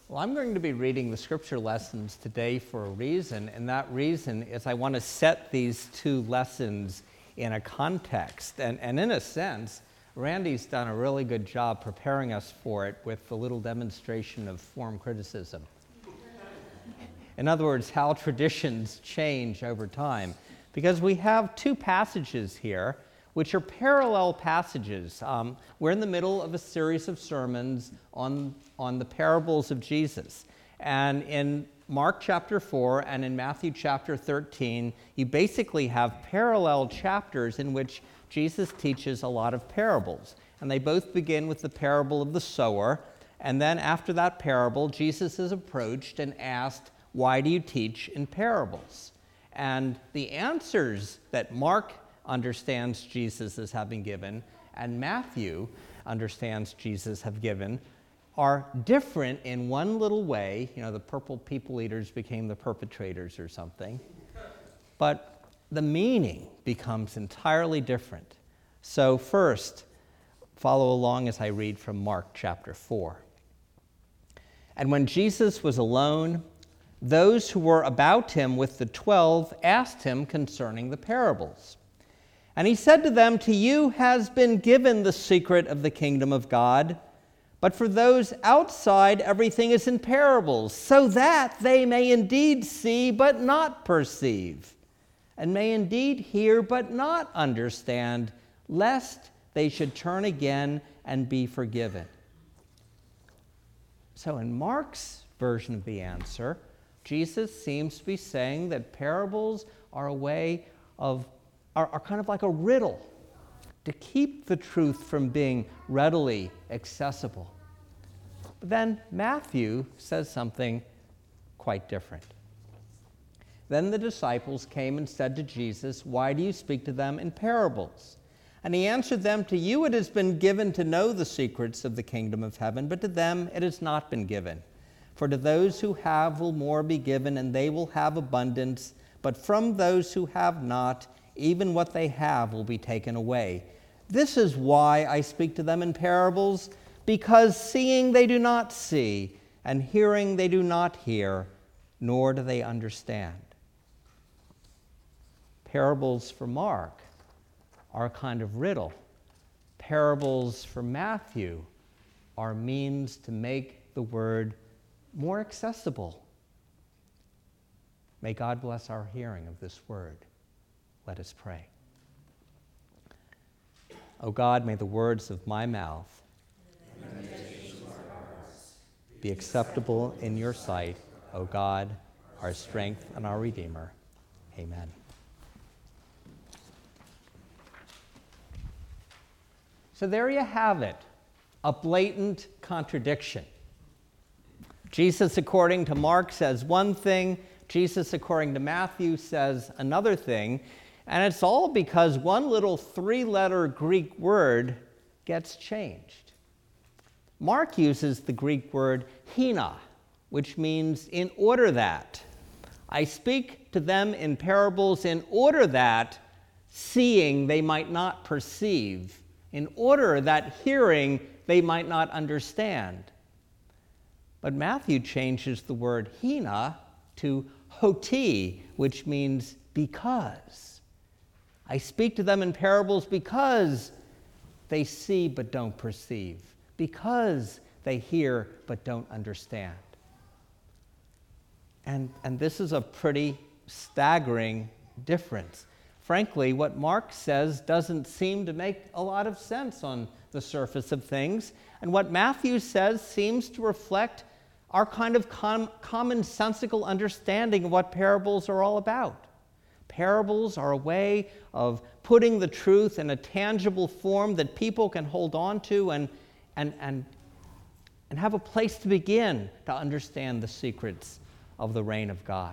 Well, I'm going to be reading the scripture lessons today for a reason, and that reason is I want to set these two lessons in a context. And in a sense, Randy's done a really good job preparing us for it with the little demonstration of form criticism. In other words, how traditions change over time. Because we have two passages here which are parallel passages. We're in the middle of a series of sermons on the parables of Jesus. And in Mark chapter 4 and in Matthew chapter 13, you basically have parallel chapters in which Jesus teaches a lot of parables. And they both begin with the parable of the sower. And then after that parable, Jesus is approached and asked, "Why do you teach in parables?" And the answers that Mark understands Jesus as having given and Matthew understands Jesus have given are different in one little way. You know, the purple people eaters became the perpetrators or something. But the meaning becomes entirely different. So first, follow along as I read from Mark chapter 4. "And when Jesus was alone, those who were about him with the 12 asked him concerning the parables. And he said to them, 'To you has been given the secret of the kingdom of God, but for those outside everything is in parables, so that they may indeed see but not perceive, and may indeed hear but not understand, lest they should turn again and be forgiven.'" So in Mark's version of the answer, Jesus seems to be saying that parables are a way of are kind of like a riddle to keep the truth from being readily accessible. But then Matthew says something quite different. "Then the disciples came and said to Jesus, 'Why do you speak to them in parables?' And he answered them, 'To you it has been given to know the secrets of the kingdom of heaven, but to them it has not been given. For to those who have will more be given, and they will have abundance. But from those who have not, even what they have will be taken away. This is why I speak to them in parables, because seeing they do not see, and hearing they do not hear, nor do they understand." Parables for Mark are a kind of riddle. Parables for Matthew are means to make the word more accessible. May God bless our hearing of this word. Let us pray. O God, may the words of my mouth be acceptable in your sight, O God, our strength and our Redeemer. Amen. So there you have it, a blatant contradiction. Jesus, according to Mark, says one thing. Jesus, according to Matthew, says another thing. And it's all because one little three-letter Greek word gets changed. Mark uses the Greek word hina, which means in order that. I speak to them in parables in order that, seeing they might not perceive, in order that hearing they might not understand. But Matthew changes the word hina to hoti, which means because. I speak to them in parables because they see but don't perceive, because they hear but don't understand. And this is a pretty staggering difference. Frankly, what Mark says doesn't seem to make a lot of sense on the surface of things, and what Matthew says seems to reflect our kind of commonsensical understanding of what parables are all about. Parables are a way of putting the truth in a tangible form that people can hold on to and have a place to begin to understand the secrets of the reign of God.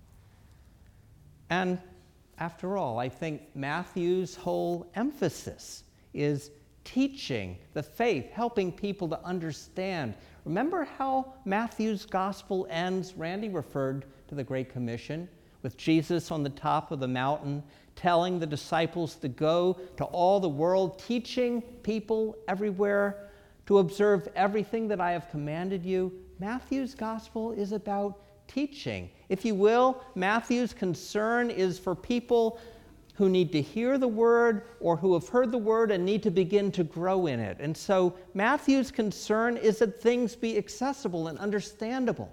And after all, I think Matthew's whole emphasis is teaching the faith, helping people to understand. Remember how Matthew's gospel ends? Randy referred to the Great Commission, with Jesus on the top of the mountain telling the disciples to go to all the world, teaching people everywhere to observe everything that I have commanded you. Matthew's gospel is about teaching. If you will, Matthew's concern is for people who need to hear the word or who have heard the word and need to begin to grow in it. And so Matthew's concern is that things be accessible and understandable.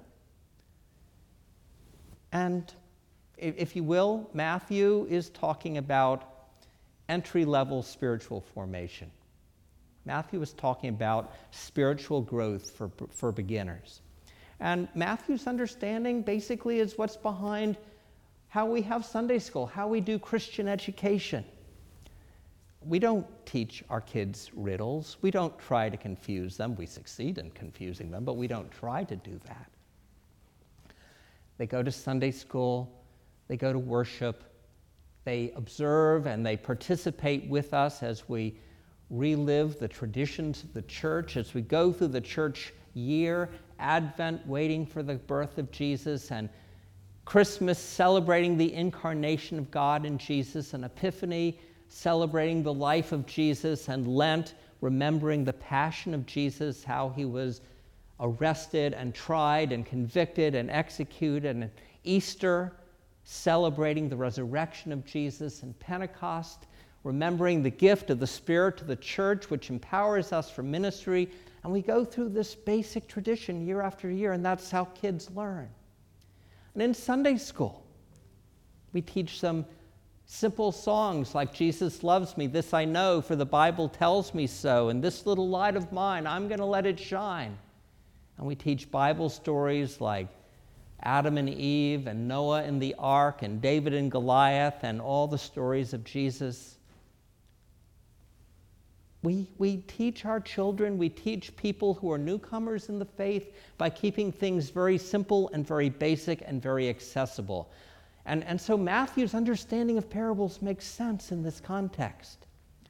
And if you will, Matthew is talking about entry-level spiritual formation. Matthew is talking about spiritual growth for beginners. And Matthew's understanding basically is what's behind how we have Sunday school, how we do Christian education. We don't teach our kids riddles. We don't try to confuse them. We succeed in confusing them, but we don't try to do that. They go to Sunday school, they go to worship, they observe and they participate with us as we relive the traditions of the church, as we go through the church year, Advent waiting for the birth of Jesus, and Christmas celebrating the incarnation of God in Jesus, and Epiphany celebrating the life of Jesus, and Lent remembering the passion of Jesus, how he was arrested and tried and convicted and executed, and Easter celebrating the resurrection of Jesus, and Pentecost remembering the gift of the Spirit to the church, which empowers us for ministry. And we go through this basic tradition year after year, and that's how kids learn. And in Sunday school, we teach them simple songs like Jesus loves me, this I know, for the Bible tells me so, and this little light of mine, I'm going to let it shine. And we teach Bible stories like Adam and Eve, and Noah and the ark, and David and Goliath, and all the stories of Jesus. We teach our children, we teach people who are newcomers in the faith by keeping things very simple and very basic and very accessible. And so Matthew's understanding of parables makes sense in this context.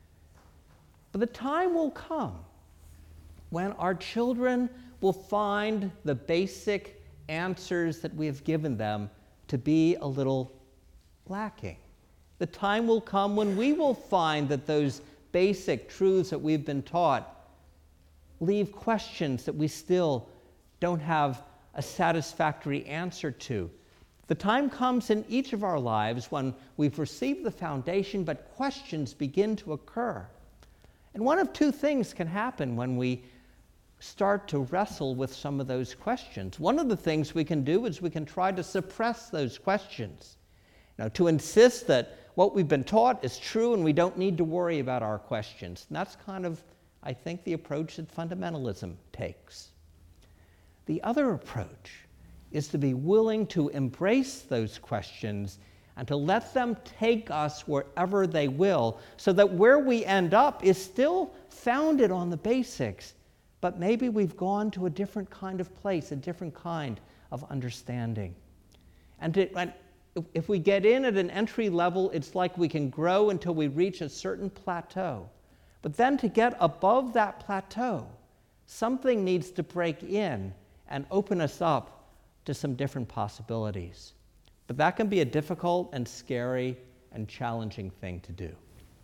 But the time will come when our children will find the basic answers that we have given them to be a little lacking. The time will come when we will find that those basic truths that we've been taught leave questions that we still don't have a satisfactory answer to. The time comes in each of our lives when we've received the foundation, but questions begin to occur. And one of two things can happen when we start to wrestle with some of those questions. One of the things we can do is we can try to suppress those questions, to insist that what we've been taught is true and we don't need to worry about our questions. And that's kind of, I think, the approach that fundamentalism takes. The other approach is to be willing to embrace those questions and to let them take us wherever they will, so that where we end up is still founded on the basics, but maybe we've gone to a different kind of place, a different kind of understanding. And if we get in at an entry level, it's like we can grow until we reach a certain plateau. But then to get above that plateau, something needs to break in and open us up to some different possibilities. But that can be a difficult and scary and challenging thing to do.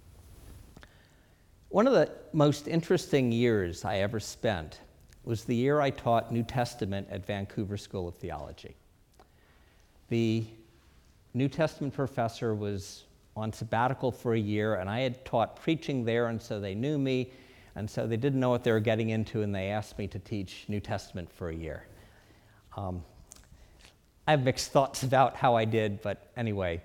One of the most interesting years I ever spent was the year I taught New Testament at Vancouver School of Theology. The New Testament professor was on sabbatical for a year, and I had taught preaching there, and so they knew me, and so they didn't know what they were getting into, and they asked me to teach New Testament for a year. I have mixed thoughts about how I did, but anyway.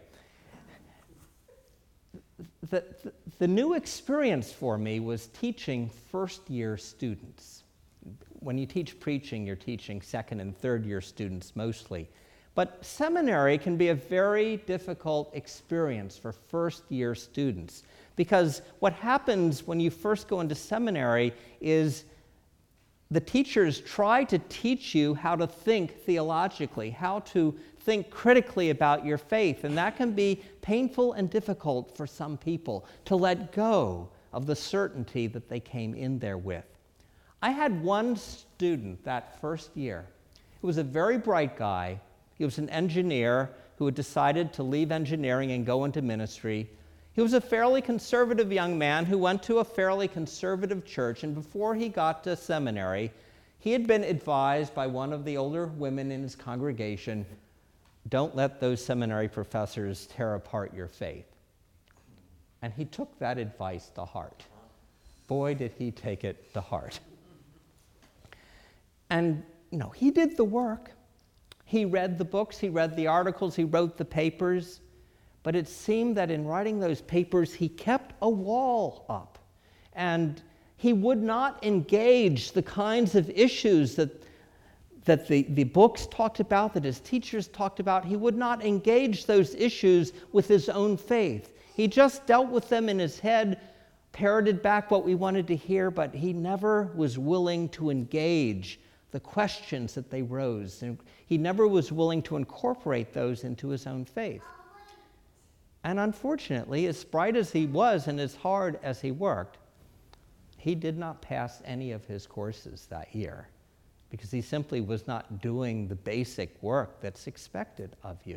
The new experience for me was teaching first-year students. When you teach preaching, you're teaching second- and third-year students mostly. But seminary can be a very difficult experience for first-year students, because what happens when you first go into seminary is the teachers try to teach you how to think theologically, how to think critically about your faith, and that can be painful and difficult for some people to let go of the certainty that they came in there with. I had one student that first year who was a very bright guy. He was an engineer who had decided to leave engineering and go into ministry. He was a fairly conservative young man who went to a fairly conservative church, and before he got to seminary, he had been advised by one of the older women in his congregation, don't let those seminary professors tear apart your faith. And he took that advice to heart. Boy, did he take it to heart. And, he did the work. He read the books, he read the articles, he wrote the papers. But it seemed that in writing those papers, he kept a wall up. And he would not engage the kinds of issues that the books talked about, that his teachers talked about. He would not engage those issues with his own faith. He just dealt with them in his head, parroted back what we wanted to hear, but he never was willing to engage the questions that they rose. And he never was willing to incorporate those into his own faith. And unfortunately, as bright as he was and as hard as he worked, he did not pass any of his courses that year because he simply was not doing the basic work that's expected of you.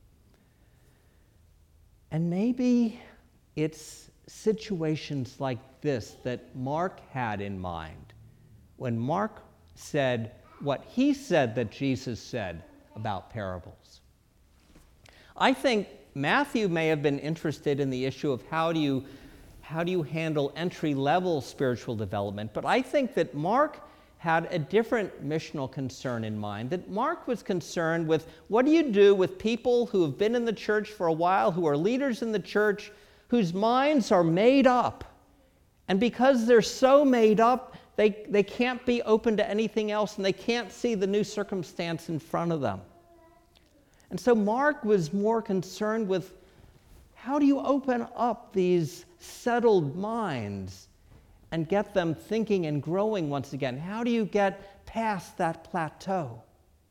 And maybe it's situations like this that Mark had in mind when Mark said what he said that Jesus said about parables. I think Matthew may have been interested in the issue of how do you handle entry-level spiritual development, but I think that Mark had a different missional concern in mind, that Mark was concerned with what do you do with people who have been in the church for a while, who are leaders in the church, whose minds are made up. And because they're so made up, they can't be open to anything else, and they can't see the new circumstance in front of them. And so Mark was more concerned with how do you open up these settled minds and get them thinking and growing once again? How do you get past that plateau?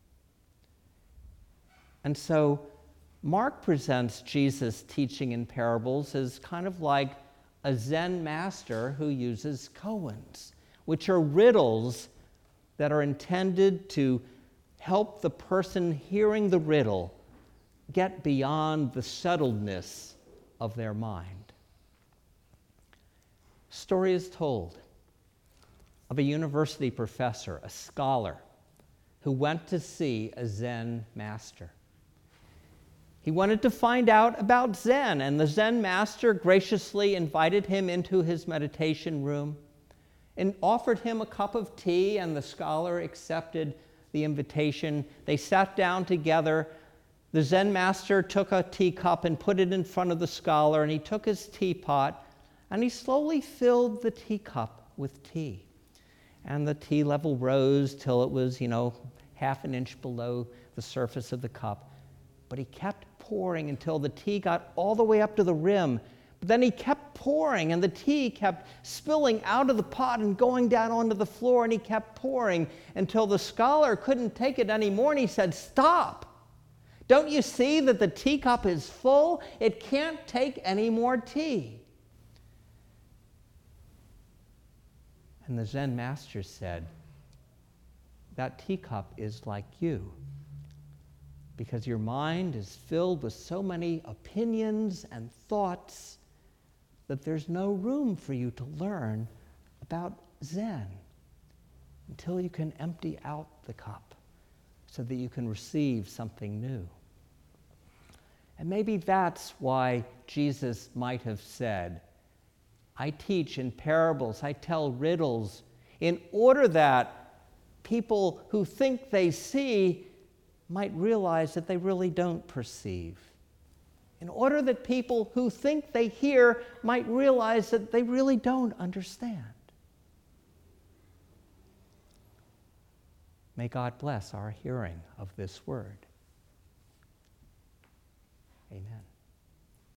And so Mark presents Jesus' teaching in parables as kind of like a Zen master who uses koans, which are riddles that are intended to help the person hearing the riddle get beyond the settledness of their mind. Story is told of a university professor, a scholar, who went to see a Zen master. He wanted to find out about Zen, and the Zen master graciously invited him into his meditation room and offered him a cup of tea, and the scholar accepted the invitation. They sat down together. The Zen master took a teacup and put it in front of the scholar, and he took his teapot, and he slowly filled the teacup with tea. And the tea level rose till it was, half an inch below the surface of the cup. But he kept pouring until the tea got all the way up to the rim. But then he kept pouring, and the tea kept spilling out of the pot and going down onto the floor, and he kept pouring until the scholar couldn't take it anymore, and he said, "Stop! Don't you see that the teacup is full? It can't take any more tea." And the Zen master said, "That teacup is like you, because your mind is filled with so many opinions and thoughts that there's no room for you to learn about Zen until you can empty out the cup so that you can receive something new." And maybe that's why Jesus might have said, "I teach in parables, I tell riddles, in order that people who think they see might realize that they really don't perceive. In order that people who think they hear might realize that they really don't understand." May God bless our hearing of this word. Amen.